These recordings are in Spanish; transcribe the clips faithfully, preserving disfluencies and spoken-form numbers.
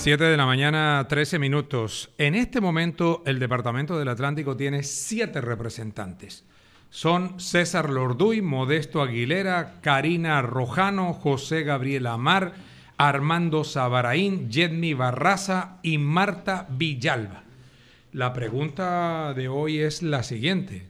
Siete de la mañana, trece minutos. En este momento, el Departamento del Atlántico tiene siete representantes. Son César Lorduy, Modesto Aguilera, Karina Rojano, José Gabriel Amar, Armando Sabaraín, Yedmi Barraza y Marta Villalba. La pregunta de hoy es la siguiente.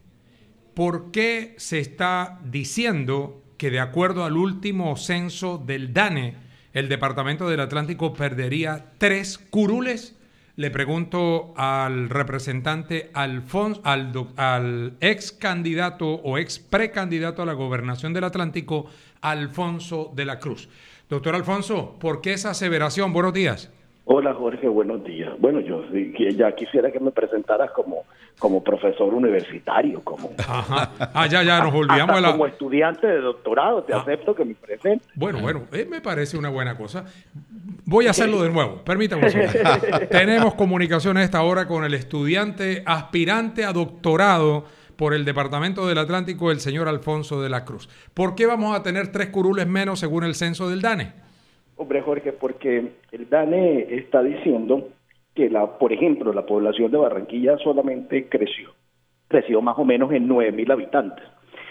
¿Por qué se está diciendo que, de acuerdo al último censo del DANE, el Departamento del Atlántico perdería tres curules? Le pregunto al representante Alfonso, al, al ex candidato o ex precandidato a la gobernación del Atlántico, Alfonso de la Cruz. Doctor Alfonso, ¿por qué esa aseveración? Buenos días. Hola Jorge, buenos días. Bueno, yo ya quisiera que me presentaras como, como profesor universitario, como Ajá. Ah, ya, ya, nos olvidamos de la... como estudiante de doctorado, te ah. acepto que me presente. Bueno, bueno, eh, me parece una buena cosa. Voy a hacerlo de nuevo, permítame. Tenemos comunicación a esta hora con el estudiante aspirante a doctorado por el Departamento del Atlántico, el señor Alfonso de la Cruz. ¿Por qué vamos a tener tres curules menos según el censo del DANE? Hombre, Jorge, porque el DANE está diciendo que, la, por ejemplo, la población de Barranquilla solamente creció, creció más o menos en nueve mil habitantes,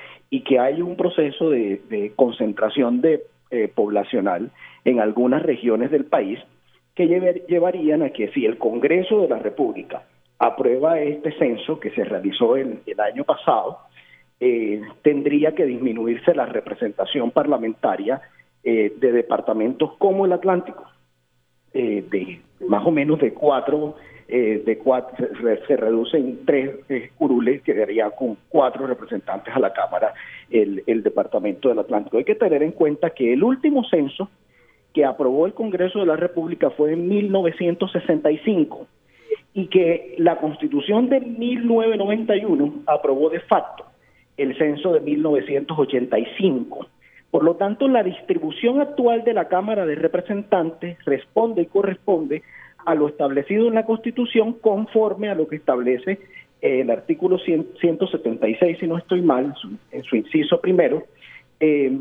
y que hay un proceso de, de concentración de eh, poblacional en algunas regiones del país que llevar, llevarían a que si el Congreso de la República aprueba este censo que se realizó el, el año pasado, eh, tendría que disminuirse la representación parlamentaria Eh, de departamentos como el Atlántico, eh, de más o menos de cuatro, eh, de cuatro se, se reduce en tres eh, curules, quedaría con cuatro representantes a la Cámara el, el Departamento del Atlántico. Hay que tener en cuenta que el último censo que aprobó el Congreso de la República fue en mil novecientos sesenta y cinco y que la Constitución de mil novecientos noventa y uno aprobó de facto el censo de mil novecientos ochenta y cinco. Por lo tanto, la distribución actual de la Cámara de Representantes responde y corresponde a lo establecido en la Constitución conforme a lo que establece eh, el artículo ciento setenta y seis, si no estoy mal, en su, en su inciso primero, eh,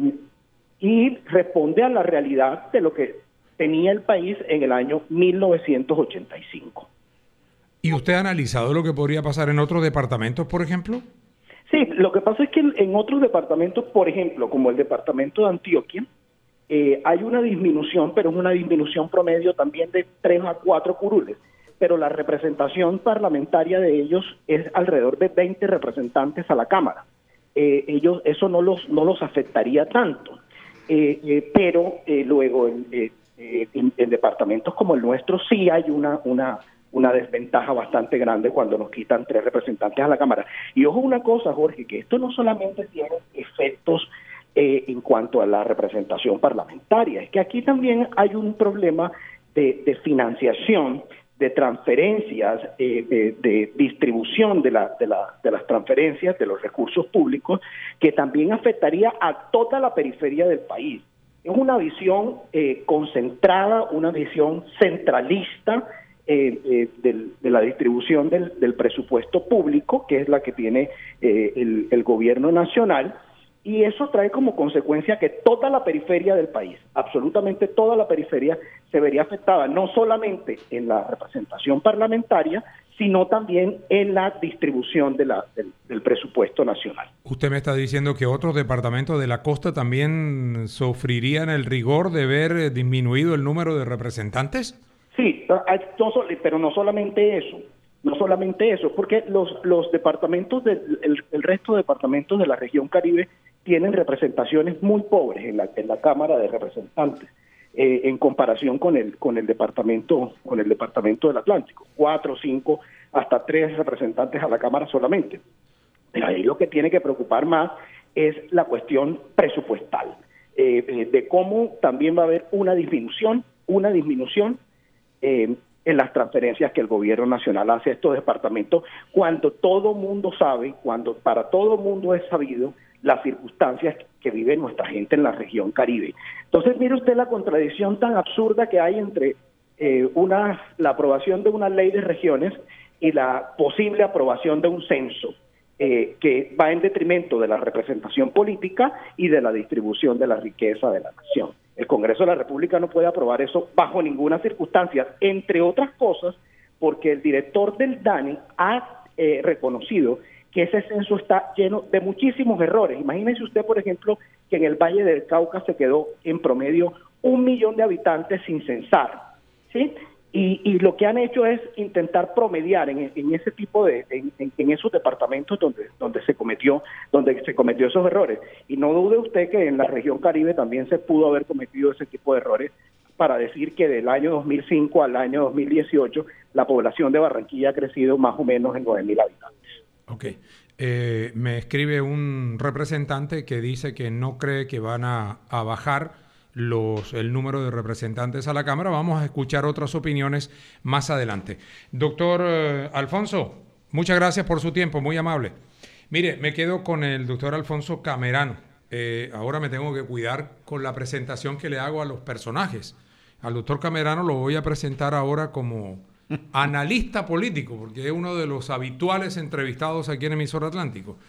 y responde a la realidad de lo que tenía el país en el año mil novecientos ochenta y cinco. ¿Y usted ha analizado lo que podría pasar en otros departamentos, por ejemplo? Sí, lo que pasa es que en otros departamentos, por ejemplo, como el departamento de Antioquia, eh, hay una disminución, pero es una disminución promedio también de tres a cuatro curules, pero la representación parlamentaria de ellos es alrededor de veinte representantes a la Cámara. Eh, ellos eso no los no los afectaría tanto, eh, eh, pero eh, luego en, eh, en, en departamentos como el nuestro sí hay una una una desventaja bastante grande cuando nos quitan tres representantes a la Cámara. Y ojo una cosa, Jorge, que esto no solamente tiene efectos eh, en cuanto a la representación parlamentaria, es que aquí también hay un problema de, de financiación, de transferencias, eh, de, de distribución de, la, de, la, de las transferencias, de los recursos públicos, que también afectaría a toda la periferia del país. Es una visión eh, concentrada, una visión centralista, Eh, eh, del, de la distribución del, del presupuesto público, que es la que tiene eh, el, el gobierno nacional, y eso trae como consecuencia que toda la periferia del país, absolutamente toda la periferia, se vería afectada, no solamente en la representación parlamentaria, sino también en la distribución de la, del, del presupuesto nacional. ¿Usted me está diciendo que otros departamentos de la costa también sufrirían el rigor de ver disminuido el número de representantes? Sí, pero no solamente eso, no solamente eso, porque los los departamentos, del, el, el resto de departamentos de la región Caribe tienen representaciones muy pobres en la, en la Cámara de Representantes, eh, en comparación con el con el departamento con el departamento del Atlántico, cuatro, cinco, hasta tres representantes a la Cámara solamente. Pero ahí lo que tiene que preocupar más es la cuestión presupuestal, eh, eh, de cómo también va a haber una disminución, una disminución Eh, en las transferencias que el gobierno nacional hace a estos departamentos, cuando todo mundo sabe, cuando para todo mundo es sabido las circunstancias que vive nuestra gente en la región Caribe. Entonces, mire usted la contradicción tan absurda que hay entre eh, una la aprobación de una ley de regiones y la posible aprobación de un censo eh, que va en detrimento de la representación política y de la distribución de la riqueza de la nación. El Congreso de la República no puede aprobar eso bajo ninguna circunstancia, entre otras cosas, porque el director del DANE ha eh, reconocido que ese censo está lleno de muchísimos errores. Imagínense usted, por ejemplo, que en el Valle del Cauca se quedó en promedio un millón de habitantes sin censar, ¿sí? Y, y lo que han hecho es intentar promediar en, en ese tipo de, en, en esos departamentos donde, donde se cometió, donde se cometió esos errores. Y no dude usted que en la región Caribe también se pudo haber cometido ese tipo de errores, para decir que del año dos mil cinco al año dos mil dieciocho la población de Barranquilla ha crecido más o menos en nueve mil habitantes. Ok. Eh, me escribe un representante que dice que no cree que van a, a bajar los, el número de representantes a la Cámara. Vamos a escuchar otras opiniones más adelante. Doctor eh, Alfonso, muchas gracias por su tiempo, muy amable. Mire, me quedo con el doctor Alfonso Camerano. Eh, ahora me tengo que cuidar con la presentación que le hago a los personajes. Al doctor Camerano lo voy a presentar ahora como analista político, porque es uno de los habituales entrevistados aquí en Emisor Atlántico.